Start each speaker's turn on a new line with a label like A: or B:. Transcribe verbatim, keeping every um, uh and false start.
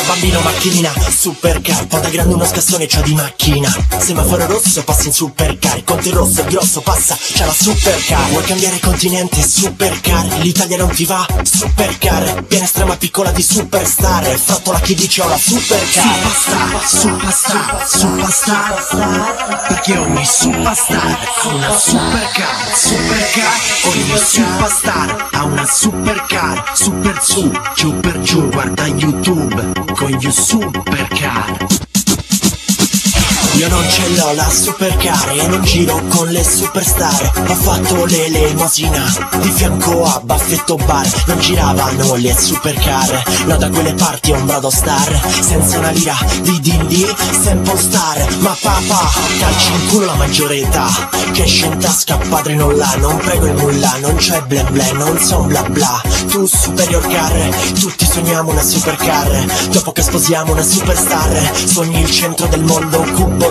A: bambino macchinina, supercar, poi da grande uno scassone c'ha di macchina. Semaforo rosso passi in supercar, conto il rosso, il grosso passa, c'ha la supercar. Vuoi cambiare continente, supercar, l'Italia non ti va, supercar. Piena estrema piccola di superstar, frattola chi dice ho la supercar. Superstar, superstar, superstar, perché ogni superstar ha una supercar, supercar. Ogni superstar ha una supercar, super su, giù per giù, guarda YouTube con gli supercar. Io non ce l'ho la supercar e non giro con le superstar. Ho fatto l'elemosina di fianco a Baffetto Bar. Non giravano le supercar, no, da quelle parti un brado star. Senza una lira di dindi, sample star. Ma papà, calci in culo la maggiore età, che esce in tasca padre non l'ha. Non prego il mullah, non c'è bla bla, non son bla bla. Tu superior car, tutti sogniamo una supercar. Dopo che sposiamo una superstar, sogni il centro del mondo, cubo